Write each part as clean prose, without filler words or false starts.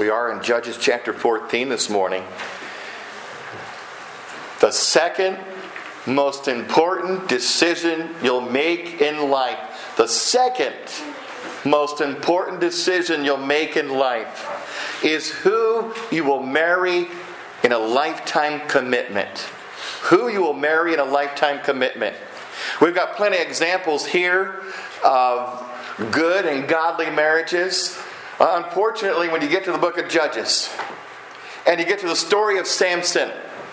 We are in Judges chapter 14 this morning. The second most important decision you'll make in life. The second most important decision you'll make in life is who you will marry in a lifetime commitment. Who you will marry in a lifetime commitment. We've got plenty of examples here of good and godly marriages. Unfortunately, when you get to the book of Judges and you get to the story of Samson,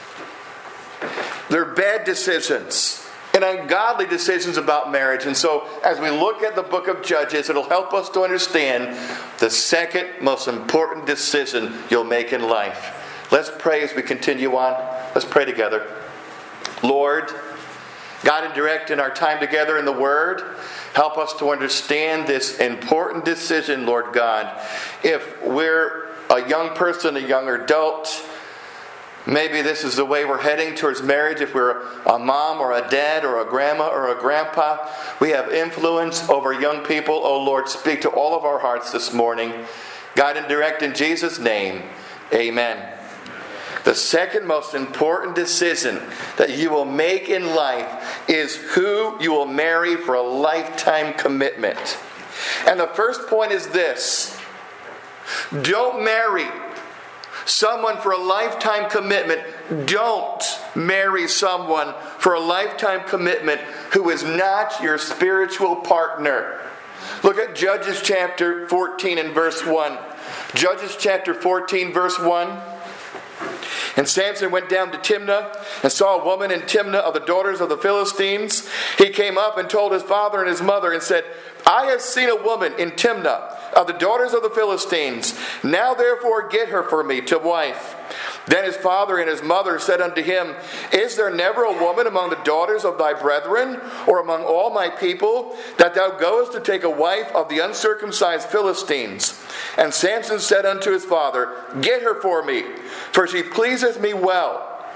they're bad decisions and ungodly decisions about marriage. And so as we look at the book of Judges, it'll help us to understand the second most important decision you'll make in life. Let's pray as we continue on. Let's pray together. Lord, guide and direct in our time together in the Word. Help us to understand this important decision, Lord God. If we're a young person, a young adult, maybe this is the way we're heading towards marriage. If we're a mom or a dad or a grandma or a grandpa, we have influence over young people. Oh Lord, speak to all of our hearts this morning. Guide and direct in Jesus' name. Amen. The second most important decision that you will make in life is who you will marry for a lifetime commitment. And the first point is this: don't marry someone for a lifetime commitment. Don't marry someone for a lifetime commitment who is not your spiritual partner. Look at Judges chapter 14 and verse 1. Judges chapter 14 verse 1. And Samson went down to Timnah and saw a woman in Timnah of the daughters of the Philistines. He came up and told his father and his mother and said, I have seen a woman in Timnah of the daughters of the Philistines. Now therefore get her for me to wife. Then his father and his mother said unto him, Is there never a woman among the daughters of thy brethren, or among all my people, that thou goest to take a wife of the uncircumcised Philistines? And Samson said unto his father, Get her for me, for she pleaseth me well.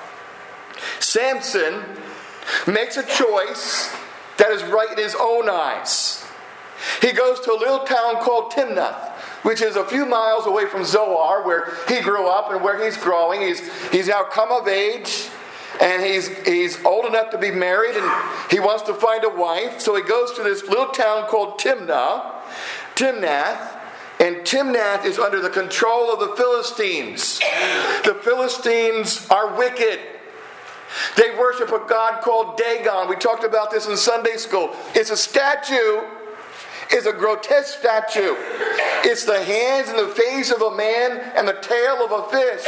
Samson makes a choice that is right in his own eyes. He goes to a little town called Timnath, which is a few miles away from Zoar, where he grew up and where he's growing. He's now come of age, and he's old enough to be married, and he wants to find a wife. So he goes to this little town called Timnath, and Timnath is under the control of the Philistines. The Philistines are wicked. They worship a god called Dagon. We talked about this in Sunday school. It's a statue. Is a grotesque statue. It's the hands and the face of a man and the tail of a fish.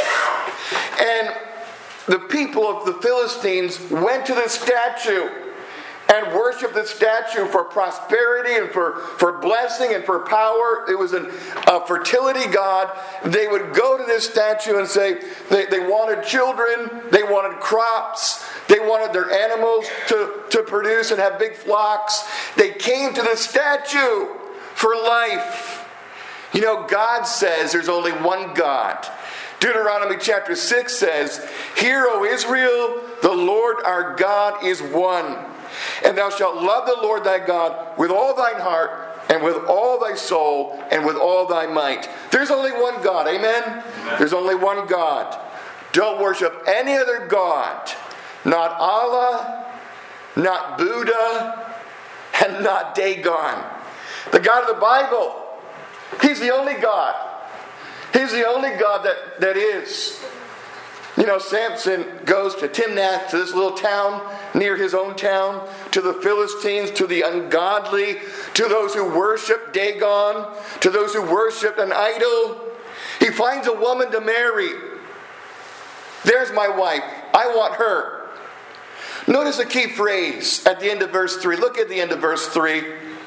And the people of the Philistines went to the statue and worshiped the statue for prosperity and for blessing and for power. It was a fertility god. They would go to this statue and say they wanted children, they wanted crops, they wanted their animals to produce and have big flocks. They came to the statue for life. You know, God says there's only one God. Deuteronomy chapter 6 says, Hear, O Israel, the Lord our God is one. And thou shalt love the Lord thy God with all thine heart, and with all thy soul, and with all thy might. There's only one God, amen? There's only one God. Don't worship any other God. Not Allah, not Buddha, and not Dagon. The God of the Bible. He's the only God. He's the only God that is. You know, Samson goes to Timnath, to this little town near his own town, to the Philistines, to the ungodly, to those who worship Dagon, to those who worship an idol. He finds a woman to marry. There's my wife. I want her. Notice the key phrase at the end of verse 3. Look at the end of verse 3.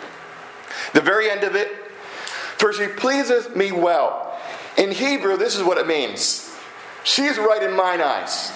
The very end of it. For she pleaseth me well. In Hebrew, this is what it means. She's right in mine eyes.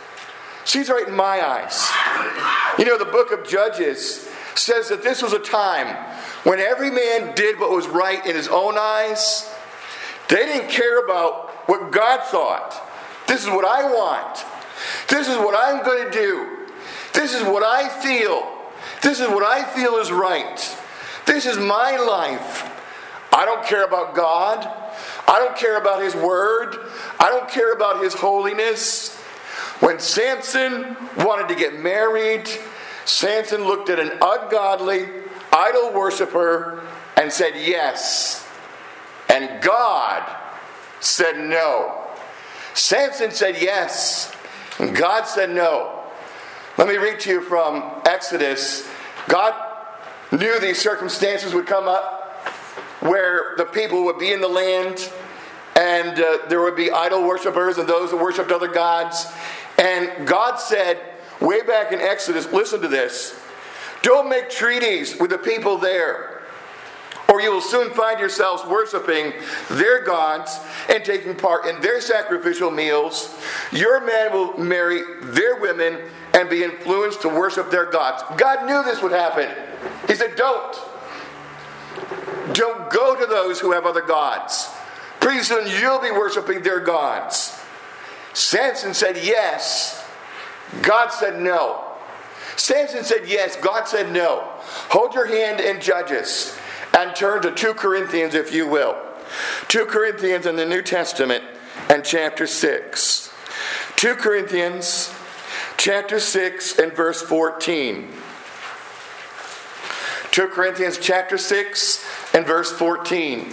She's right in my eyes. You know, the book of Judges says that this was a time when every man did what was right in his own eyes. They didn't care about what God thought. This is what I want. This is what I'm going to do. This is what I feel. This is what I feel is right. This is my life. I don't care about God. I don't care about his word. I don't care about his holiness. When Samson wanted to get married, Samson looked at an ungodly idol worshiper and said yes. And God said no. Samson said yes, and God said no. Let me read to you from Exodus. God knew these circumstances would come up where the people would be in the land and there would be idol worshipers and those who worshipped other gods. And God said, way back in Exodus, listen to this, don't make treaties with the people there, or you will soon find yourselves worshiping their gods and taking part in their sacrificial meals. Your men will marry their women and be influenced to worship their gods. God knew this would happen. He said, don't go to those who have other gods. Pretty soon you'll be worshiping their gods. Samson said yes. God said no. Samson said yes. God said no. Hold your hand in Judges and turn to 2 Corinthians, if you will. 2 Corinthians in the New Testament and chapter 6. 2 Corinthians chapter 6 and verse 14. 2 Corinthians chapter 6 and verse 14.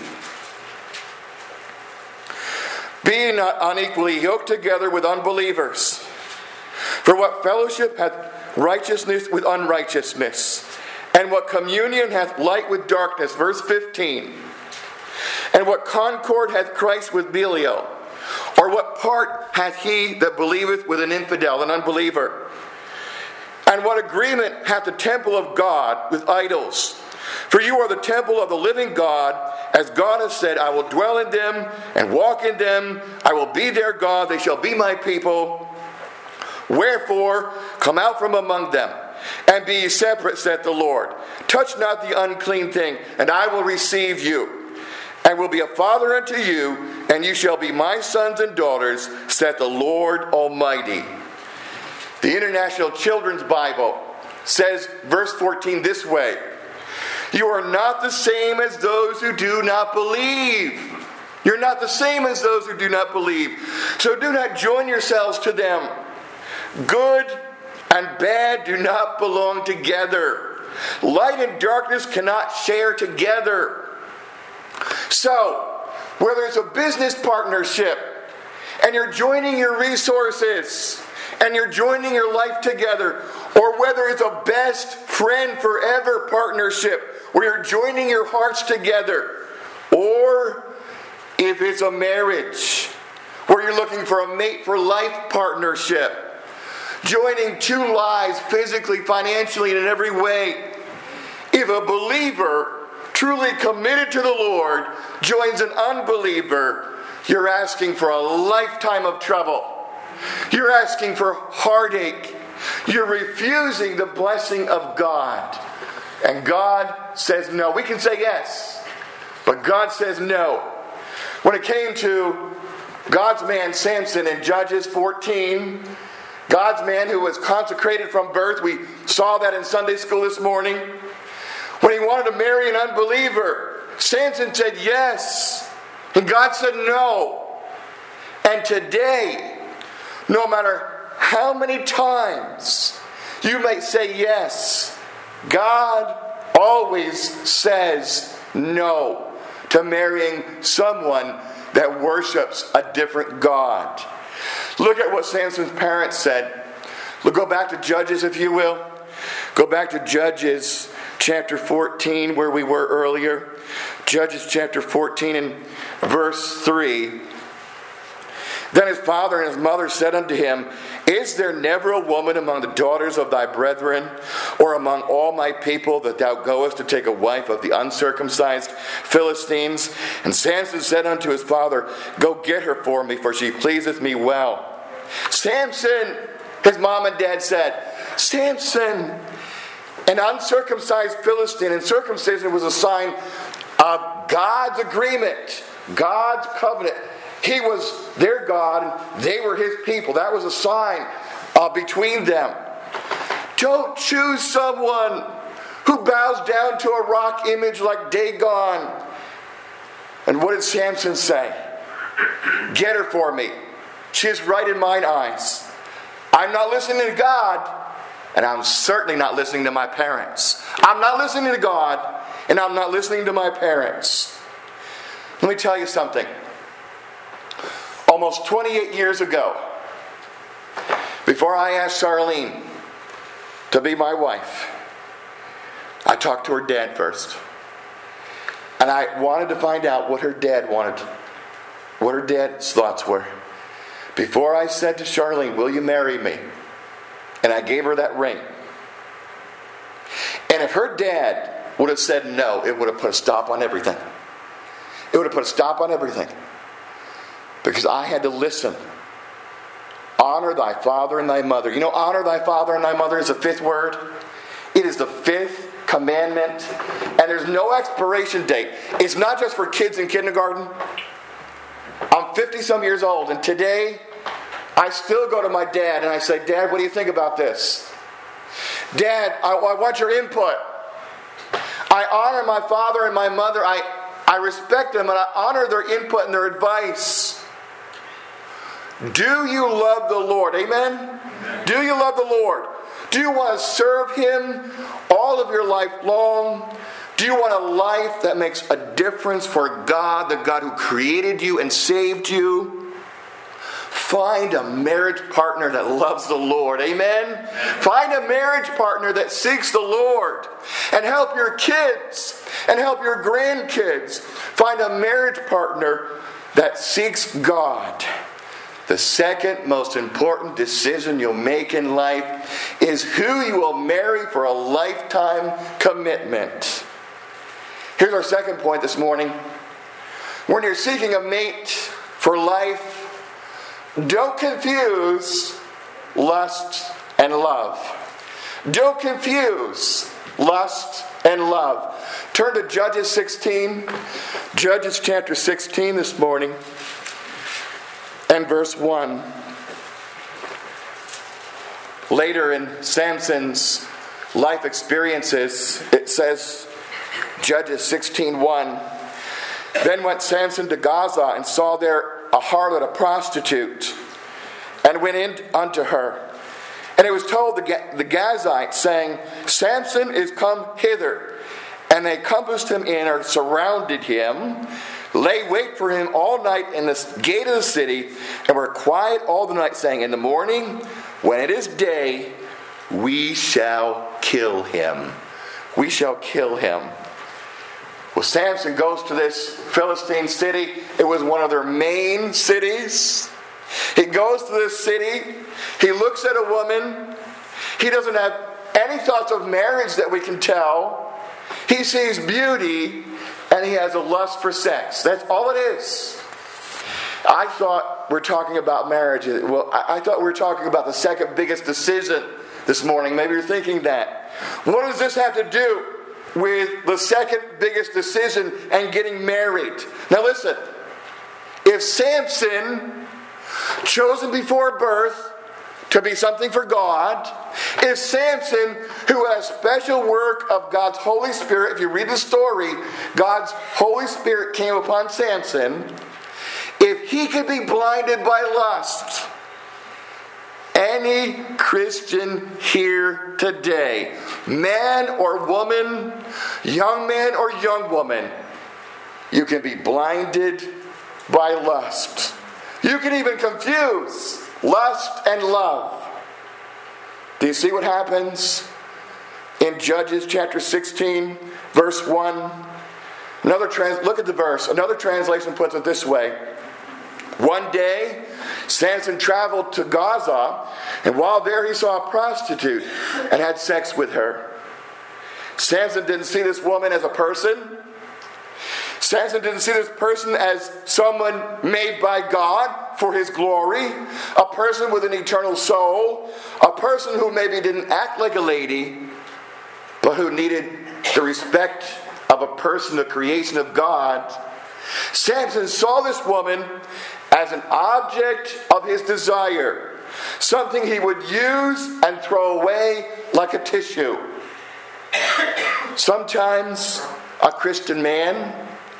Be not unequally yoked together with unbelievers. For what fellowship hath righteousness with unrighteousness? And what communion hath light with darkness? Verse 15. And what concord hath Christ with Belial? Or what part hath he that believeth with an infidel, an unbeliever? And what agreement hath the temple of God with idols? For you are the temple of the living God, as God has said, I will dwell in them and walk in them. I will be their God, they shall be my people. Wherefore, come out from among them, and be ye separate, saith the Lord. Touch not the unclean thing, and I will receive you, and will be a father unto you, and you shall be my sons and daughters, saith the Lord Almighty. The International Children's Bible says, verse 14, this way. You are not the same as those who do not believe. You're not the same as those who do not believe. So do not join yourselves to them. Good and bad do not belong together. Light and darkness cannot share together. So, whether it's a business partnership and you're joining your resources and you're joining your life together, or whether it's a best friend forever partnership where you're joining your hearts together, or if it's a marriage where you're looking for a mate for life partnership, joining two lives physically, financially, and in every way. If a believer truly committed to the Lord joins an unbeliever, you're asking for a lifetime of trouble. You're asking for heartache. You're refusing the blessing of God. And God says no. We can say yes, but God says no. When it came to God's man Samson in Judges 14, God's man who was consecrated from birth, we saw that in Sunday school this morning. When he wanted to marry an unbeliever, Samson said yes, and God said no. And today, no matter how many times you may say yes, God always says no to marrying someone that worships a different God. Look at what Samson's parents said. Go back to Judges, if you will. Go back to Judges chapter 14, where we were earlier. Judges chapter 14 and verse 3. Then his father and his mother said unto him, Is there never a woman among the daughters of thy brethren, or among all my people, that thou goest to take a wife of the uncircumcised Philistines? And Samson said unto his father, Go get her for me, for she pleaseth me well. Samson, his mom and dad said, Samson, an uncircumcised Philistine, and circumcision was a sign of God's agreement, God's covenant. He was their God, and they were his people. That was a sign between them. Don't choose someone who bows down to a rock image like Dagon. And what did Samson say? Get her for me. She is right in mine eyes. I'm not listening to God, and I'm certainly not listening to my parents. I'm not listening to God, and I'm not listening to my parents. Let me tell you something. Almost 28 years ago, before I asked Charlene to be my wife, I talked to her dad first. And I wanted to find out what her dad wanted, what her dad's thoughts were. Before I said to Charlene, will you marry me? And I gave her that ring. And if her dad would have said no, it would have put a stop on everything. It would have put a stop on everything. Because I had to listen. Honor thy father and thy mother. You know, honor thy father and thy mother is the fifth word. It is the fifth commandment. And there's no expiration date. It's not just for kids in kindergarten. I'm 50-some years old, and today I still go to my dad and I say, Dad, what do you think about this? Dad, I want your input. I honor my father and my mother. I respect them and I honor their input and their advice. Do you love the Lord? Amen? Do you love the Lord? Do you want to serve Him all of your life long? Do you want a life that makes a difference for God, the God who created you and saved you? Find a marriage partner that loves the Lord. Amen? Find a marriage partner that seeks the Lord. And help your kids and help your grandkids find a marriage partner that seeks God. The second most important decision you'll make in life is who you will marry for a lifetime commitment. Here's our second point this morning. When you're seeking a mate for life, don't confuse lust and love. Don't confuse lust and love. Turn to Judges 16. Judges chapter 16 this morning. And verse 1. Later in Samson's life experiences, it says, Judges 16:1. Then went Samson to Gaza and saw there a harlot, a prostitute, and went in unto her. And it was told the Gazites, saying, Samson is come hither. And they compassed him in, or surrounded him, lay wait for him all night in the gate of the city, and were quiet all the night, saying, in the morning, when it is day, we shall kill him. We shall kill him. Well, Samson goes to this Philistine city. It was one of their main cities. He goes to this city. He looks at a woman. He doesn't have any thoughts of marriage that we can tell. He sees beauty, and he has a lust for sex. That's all it is. I thought we're talking about marriage. Well, I thought we were talking about the second biggest decision this morning. Maybe you're thinking that. What does this have to do with the second biggest decision and getting married? Now listen. If Samson, chosen before birth to be something for God, if Samson, who had a special work of God's Holy Spirit, if you read the story, God's Holy Spirit came upon Samson, if he could be blinded by lust, any Christian here today, man or woman, young man or young woman, you can be blinded by lust. You can even confuse lust and love. Do you see what happens in Judges chapter 16, verse 1? Look at the verse. Another translation puts it this way. One day, Samson traveled to Gaza, and while there he saw a prostitute and had sex with her. Samson didn't see this woman as a person. Samson didn't see this person as someone made by God for His glory, a person with an eternal soul, a person who maybe didn't act like a lady, but who needed the respect of a person, the creation of God. Samson saw this woman as an object of his desire, something he would use and throw away like a tissue. Sometimes a Christian man,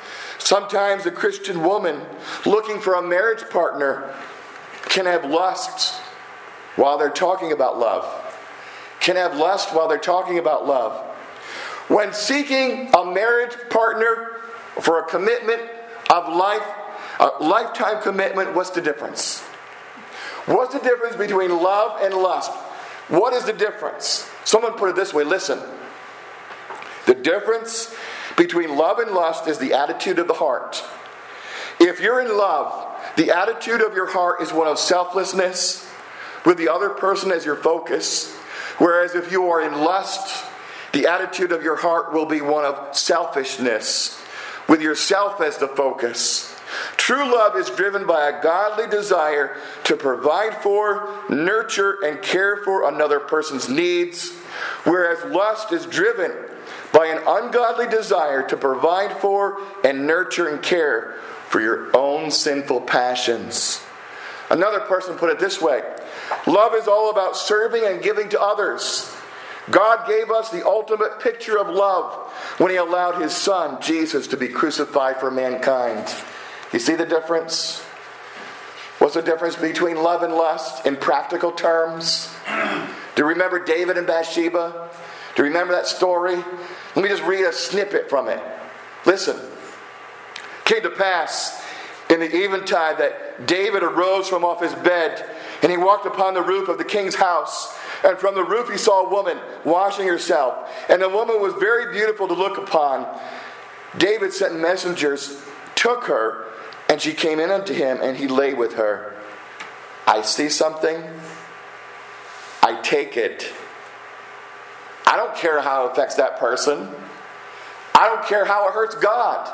Sometimes a Christian woman looking for a marriage partner can have lust while they're talking about love. Can have lust while they're talking about love. When seeking a marriage partner for a commitment of life, a lifetime commitment, what's the difference? What's the difference between love and lust? What is the difference? Someone put it this way, listen. The difference between love and lust is the attitude of the heart. If you're in love, the attitude of your heart is one of selflessness, with the other person as your focus. Whereas if you are in lust, the attitude of your heart will be one of selfishness, with yourself as the focus. True love is driven by a godly desire to provide for, nurture, and care for another person's needs, whereas lust is driven by an ungodly desire to provide for and nurture and care for your own sinful passions. Another person put it this way: love is all about serving and giving to others. God gave us the ultimate picture of love when He allowed His Son, Jesus, to be crucified for mankind. You see the difference? What's the difference between love and lust in practical terms? Do you remember David and Bathsheba? Do you remember that story? Let me just read a snippet from it. Listen. It came to pass in the eventide that David arose from off his bed, and he walked upon the roof of the king's house. And from the roof he saw a woman washing herself. And the woman was very beautiful to look upon. David sent messengers, took her, and she came in unto him, and he lay with her. I see something. I take it. I don't care how it affects that person. I don't care how it hurts God.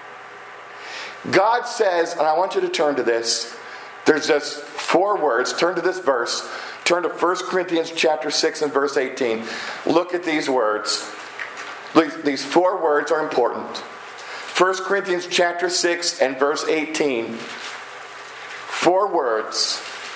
God says, and I want you to turn to this. There's just 4 words. Turn to this verse. Turn to 1 Corinthians chapter 6 and verse 18. Look at these words. These 4 words are important. 1 Corinthians chapter 6 and verse 18. 4 words.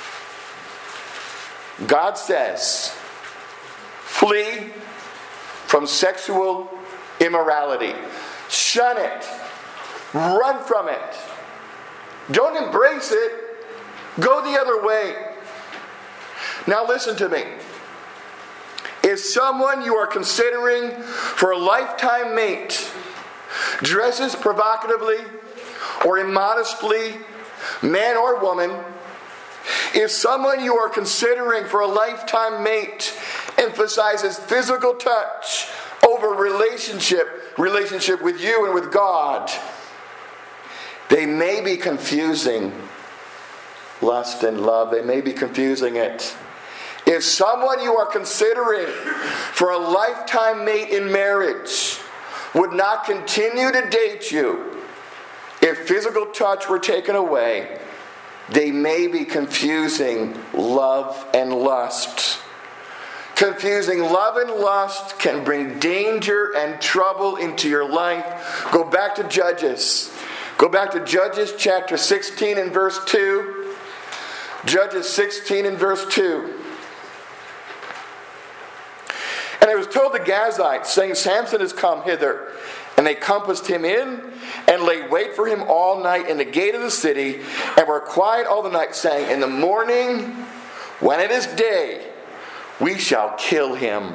God says, flee from sexual immorality. Shun it. Run from it. Don't embrace it. Go the other way. Now listen to me. If someone you are considering for a lifetime mate dresses provocatively or immodestly, man or woman, if someone you are considering for a lifetime mate emphasizes physical touch over relationship with you and with God, they may be confusing lust and love. They may be confusing it. If someone you are considering for a lifetime mate in marriage would not continue to date you if physical touch were taken away, they may be confusing love and lust. Confusing love and lust can bring danger and trouble into your life. Go back to Judges. Go back to Judges chapter 16 and verse 2. Judges 16 and verse 2. And it was told the Gazites, saying, Samson has come hither. And they compassed him in, and laid wait for him all night in the gate of the city, and were quiet all the night, saying, in the morning, when it is day, we shall kill him.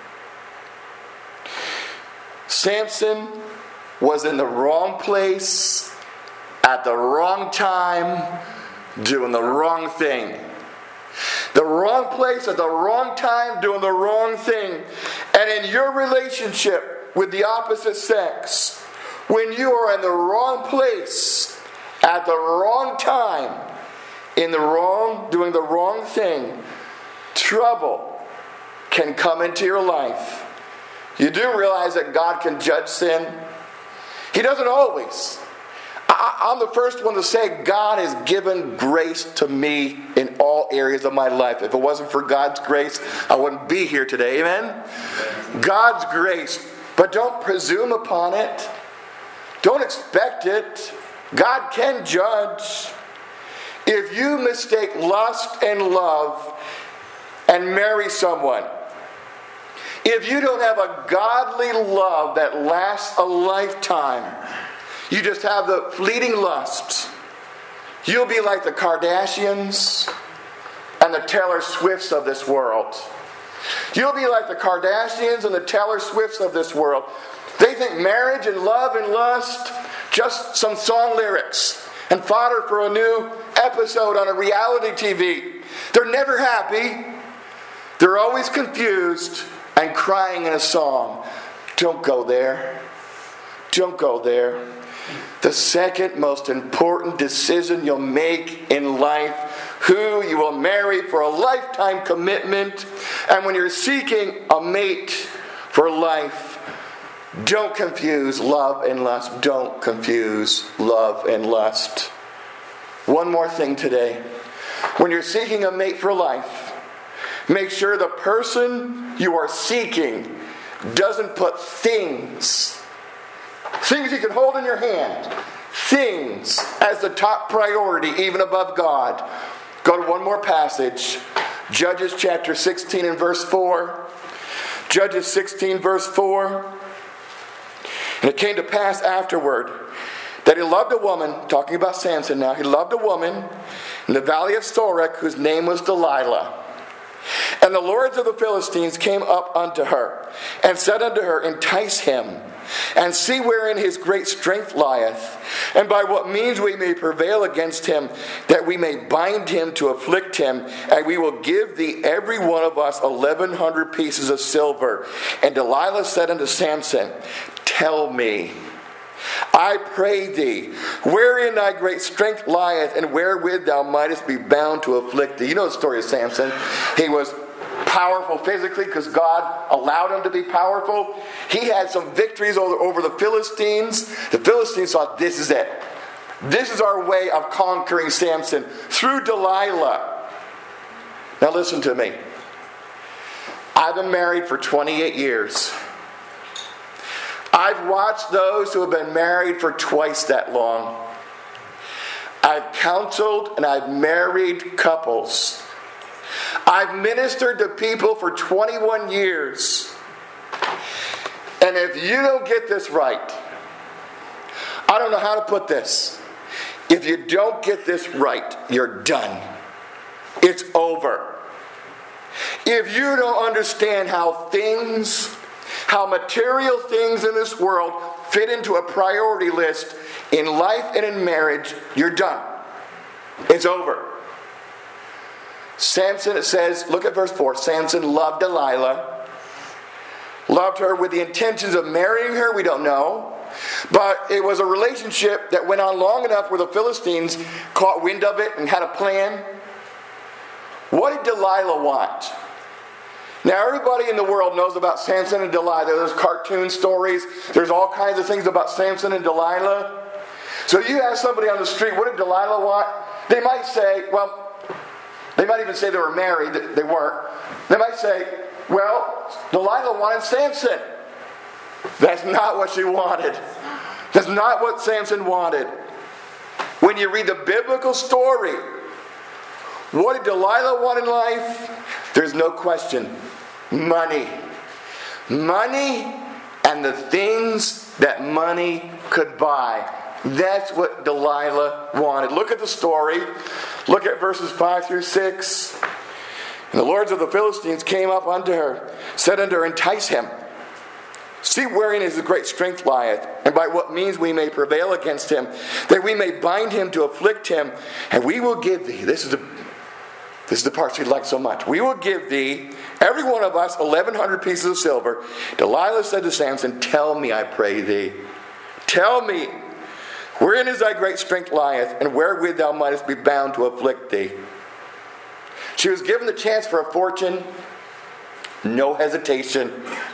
Samson was in the wrong place, at the wrong time, doing the wrong thing. The wrong place at the wrong time, doing the wrong thing. And in your relationship with the opposite sex, when you are in the wrong place at the wrong time, doing the wrong thing, trouble can come into your life. You do realize that God can judge sin? He doesn't always. I'm the first one to say God has given grace to me in all areas of my life. If it wasn't for God's grace, I wouldn't be here today. Amen? God's grace. But don't presume upon it. Don't expect it. God can judge. If you mistake lust and love and marry someone, if you don't have a godly love that lasts a lifetime, You just have the fleeting lusts. You'll be like the Kardashians and the Taylor Swifts of this world. You'll be like the Kardashians and the Taylor Swifts of this world. They think marriage and love and lust, just some song lyrics and fodder for a new episode on a reality TV. They're never happy. They're always confused and crying in a song. Don't go there. Don't go there. The second most important decision you'll make in life, who you will marry for a lifetime commitment, and when you're seeking a mate for life, don't confuse love and lust. Don't confuse love and lust. One more thing today. When you're seeking a mate for life, make sure the person you are seeking doesn't put things you can hold in your hand, things as the top priority, even above God. Go to one more passage. Judges chapter 16 and verse 4. Judges 16 verse 4. And it came to pass afterward that he loved a woman, talking about Samson now, he loved a woman in the valley of Sorek whose name was Delilah. And the lords of the Philistines came up unto her, and said unto her, entice him, and see wherein his great strength lieth, and by what means we may prevail against him, that we may bind him to afflict him, and we will give thee every one of us 1,100 pieces of silver. And Delilah said unto Samson, tell me, I pray thee, wherein thy great strength lieth, and wherewith thou mightest be bound to afflict thee. You know the story of Samson. He was powerful physically because God allowed him to be powerful. He had some victories over the Philistines. The Philistines thought, this is it. This is our way of conquering Samson, through Delilah. Now listen to me. I've been married for 28 years. I've watched those who have been married for twice that long. I've counseled and I've married couples. I've ministered to people for 21 years. And if you don't get this right, I don't know how to put this. If you don't get this right, you're done. It's over. If you don't understand how material things in this world fit into a priority list in life and in marriage, you're done. It's over. Samson, it says, look at verse 4. Samson loved Delilah. Loved her with the intentions of marrying her, we don't know. But it was a relationship that went on long enough where the Philistines caught wind of it and had a plan. What did Delilah want? Now everybody in the world knows about Samson and Delilah. There's cartoon stories. There's all kinds of things about Samson and Delilah. So you ask somebody on the street, what did Delilah want? They might say, well, they might even say they were married. They weren't. They might say, well, Delilah wanted Samson. That's not what she wanted. That's not what Samson wanted. When you read the biblical story, what did Delilah want in life? There's no question. Money. Money and the things that money could buy. That's what Delilah wanted. Look at the story. Look at verses 5 through 6. And the lords of the Philistines came up unto her, said unto her, entice him. See wherein his great strength lieth, and by what means we may prevail against him, that we may bind him to afflict him, and we will give thee, this is the part she'd like so much, we will give thee, every one of us, 1,100 pieces of silver. Delilah said to Samson, tell me, I pray thee, tell me, wherein is thy great strength lieth, and wherewith thou mightest be bound to afflict thee. She was given the chance for a fortune, no hesitation.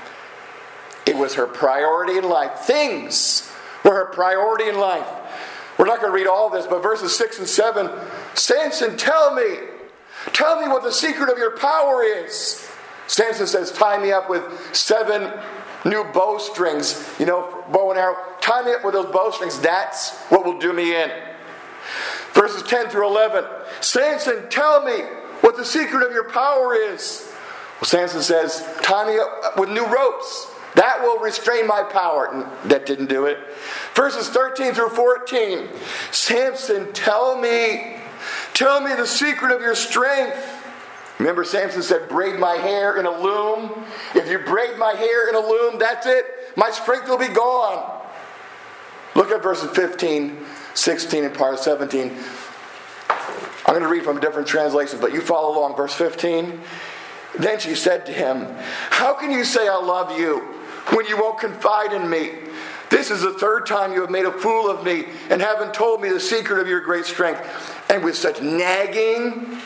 It was her priority in life. Things were her priority in life. We're not going to read all of this, but verses 6 and 7, Samson, tell me what the secret of your power is. Samson says, tie me up with 7 new bowstrings, bow and arrow. Tie me up with those bowstrings. That's what will do me in. Verses 10 through 11, Samson, tell me what the secret of your power is. Well, Samson says, tie me up with new ropes. That will restrain my power. And that didn't do it. Verses 13 through 14. Samson, tell me the secret of your strength. Remember, Samson said, braid my hair in a loom. If you braid my hair in a loom, that's it. My strength will be gone. Look at verses 15, 16, and part of 17. I'm going to read from different translations, but you follow along. Verse 15. Then she said to him, how can you say I love you when you won't confide in me? This is the third time you have made a fool of me and haven't told me the secret of your great strength. And with such nagging,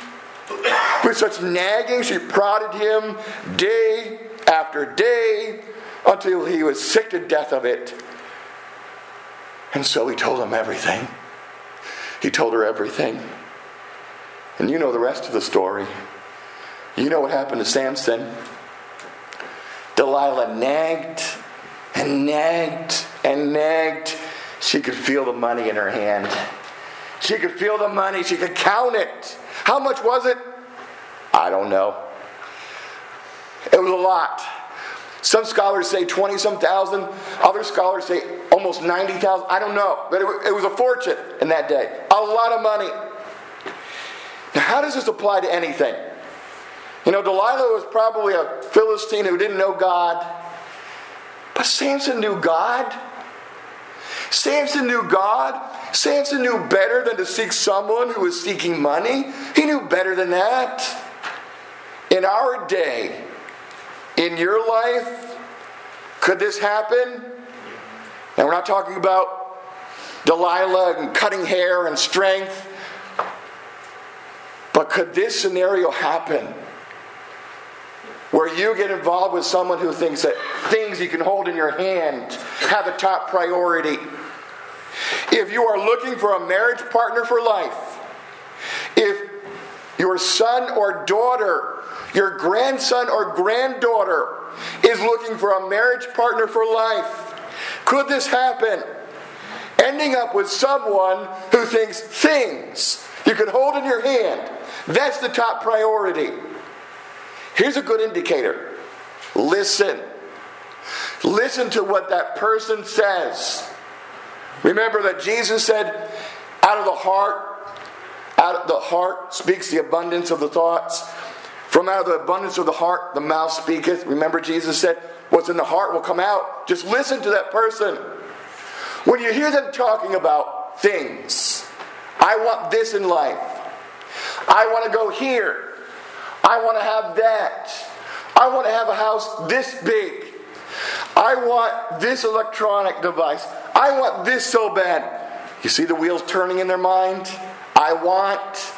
she prodded him day after day until he was sick to death of it. And so he told him everything. He told her everything. And you know the rest of the story. You know what happened to Samson. Delilah nagged and nagged and nagged. She could feel the money in her hand. She could feel the money. She could count it. How much was it? I don't know. It was a lot. Some scholars say 20-some thousand. Other scholars say almost 90,000. I don't know. But it was a fortune in that day. A lot of money. Now, how does this apply to anything? You know, Delilah was probably a Philistine who didn't know God. But Samson knew God. Samson knew God. Samson knew better than to seek someone who was seeking money. He knew better than that. In our day, in your life, could this happen? And we're not talking about Delilah and cutting hair and strength. But could this scenario happen? Where you get involved with someone who thinks that things you can hold in your hand have a top priority. If you are looking for a marriage partner for life, if your son or daughter, your grandson or granddaughter is looking for a marriage partner for life, could this happen? Ending up with someone who thinks things you can hold in your hand, that's the top priority. Here's a good indicator. Listen. Listen to what that person says. Remember that Jesus said, out of the heart speaks the abundance of the thoughts. From out of the abundance of the heart, the mouth speaketh. Remember Jesus said, what's in the heart will come out. Just listen to that person. When you hear them talking about things, I want this in life. I want to go here. I want to have that. I want to have a house this big. I want this electronic device. I want this so bad. You see the wheels turning in their mind? I want.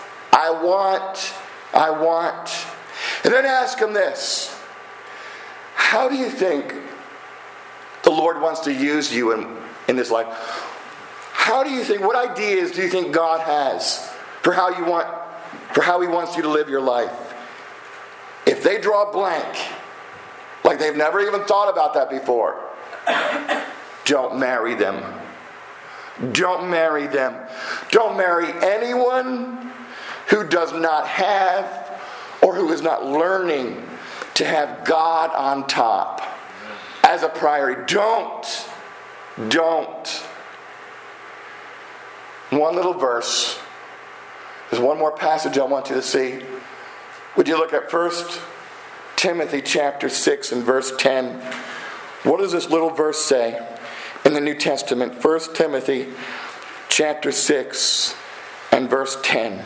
And then ask them this. How do you think the Lord wants to use you in this life? How do you think, what ideas do you think God has for how He wants you to live your life? If they draw a blank, like they've never even thought about that before, don't marry them. Don't marry them. Don't marry anyone who does not have or who is not learning to have God on top as a priority. Don't. One little verse. There's one more passage I want you to see. Would you look at 1 Timothy chapter 6 and verse 10? What does this little verse say in the New Testament? 1 Timothy chapter 6 and verse 10.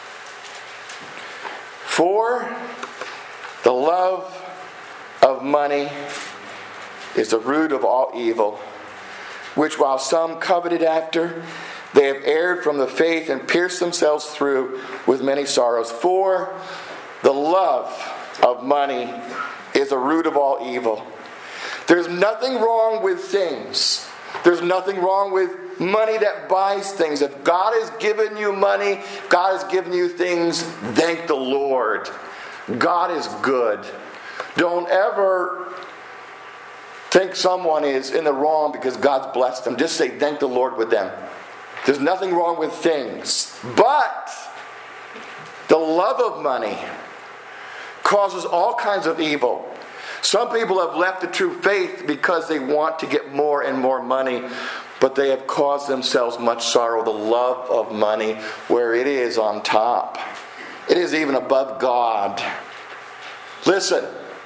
For the love of money is the root of all evil, which while some coveted after, they have erred from the faith and pierced themselves through with many sorrows. For the love of money is the root of all evil. There's nothing wrong with things. There's nothing wrong with money that buys things. If God has given you money, God has given you things, thank the Lord. God is good. Don't ever think someone is in the wrong because God's blessed them. Just say thank the Lord with them. There's nothing wrong with things. But the love of money causes all kinds of evil. Some people have left the true faith because they want to get more and more money, but they have caused themselves much sorrow. The love of money, where it is on top. It is even above God. Listen,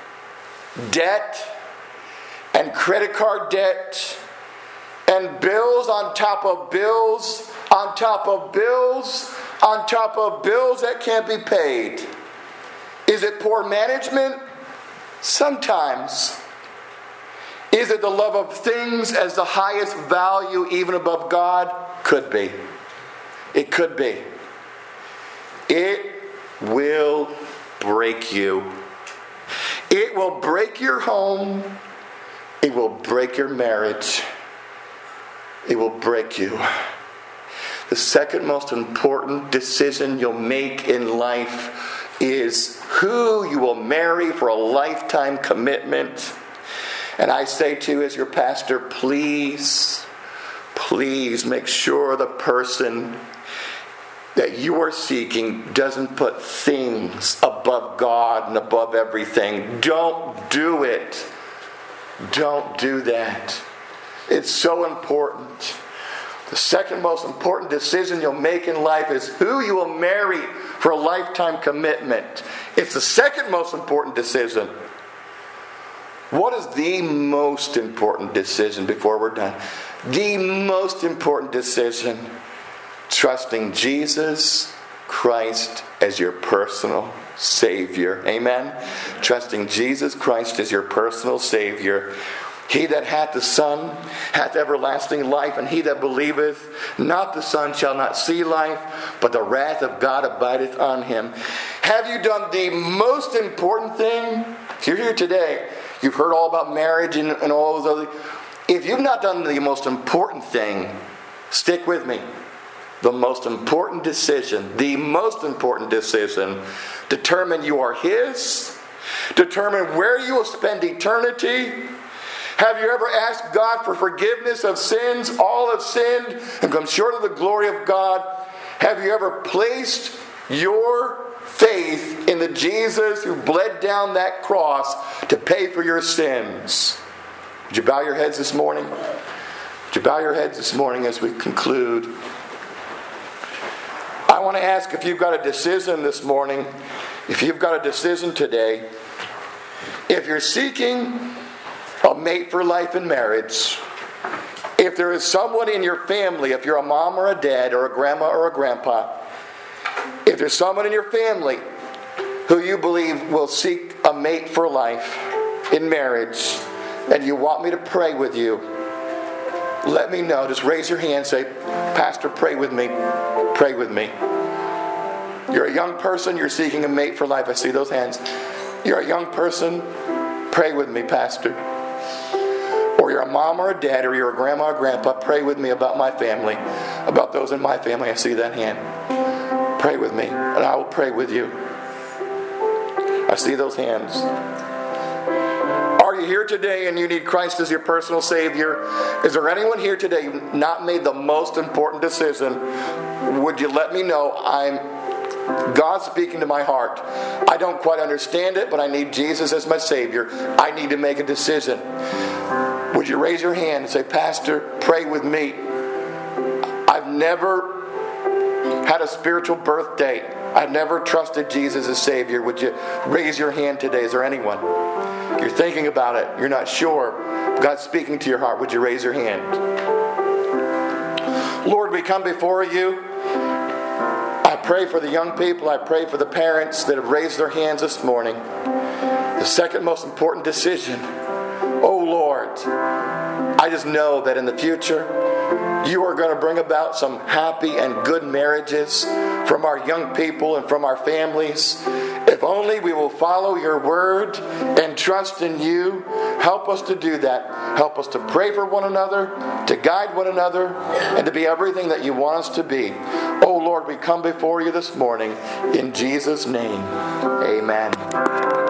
debt and credit card debt and bills on top of bills on top of bills on top of bills that can't be paid. Is it poor management? Sometimes. Is it the love of things as the highest value even above God? Could be. It could be. It will break you. It will break your home. It will break your marriage. It will break you. The second most important decision you'll make in life is who you will marry for a lifetime commitment. And I say to you as your pastor, please make sure the person that you are seeking doesn't put things above God and above everything. Don't do it. Don't do that. It's so important. The second most important decision you'll make in life is who you will marry for a lifetime commitment. It's the second most important decision. What is the most important decision before we're done? The most important decision: trusting Jesus Christ as your personal Savior. Amen? Trusting Jesus Christ as your personal Savior. He that hath the Son hath everlasting life, and he that believeth not the Son shall not see life, but the wrath of God abideth on him. Have you done the most important thing? If you're here today, you've heard all about marriage and all those other. If you've not done the most important thing, stick with me. The most important decision, determine you are His, determine where you will spend eternity. Have you ever asked God for forgiveness of sins? All have sinned and come short of the glory of God. Have you ever placed your faith in the Jesus who bled down that cross to pay for your sins? Would you bow your heads this morning? Would you bow your heads this morning as we conclude? I want to ask if you've got a decision this morning, if you've got a decision today, if you're seeking a mate for life and marriage, if there is someone in your family, if you're a mom or a dad or a grandma or a grandpa, if there's someone in your family who you believe will seek a mate for life in marriage, and you want me to pray with you, let me know. Just raise your hand and say, Pastor, pray with me. Pray with me. You're a young person, you're seeking a mate for life. I see those hands. You're a young person, pray with me, Pastor. Or you're a mom or a dad, or you're a grandma or grandpa, pray with me about my family, about those in my family. I see that hand. Pray with me, and I will pray with you. I see those hands. Are you here today and you need Christ as your personal Savior? Is there anyone here today who's not made the most important decision? Would you let me know? God's speaking to my heart. I don't quite understand it, but I need Jesus as my Savior. I need to make a decision. Would you raise your hand and say, Pastor, pray with me. I've never had a spiritual birth date. I've never trusted Jesus as Savior. Would you raise your hand today? Is there anyone? You're thinking about it. You're not sure. God's speaking to your heart. Would you raise your hand? Lord, we come before you. I pray for the young people. I pray for the parents that have raised their hands this morning. The second most important decision. Oh Lord, I just know that in the future, you are going to bring about some happy and good marriages from our young people and from our families. If only we will follow your word and trust in you. Help us to do that. Help us to pray for one another, to guide one another, and to be everything that you want us to be. Oh Lord, we come before you this morning in Jesus' name. Amen.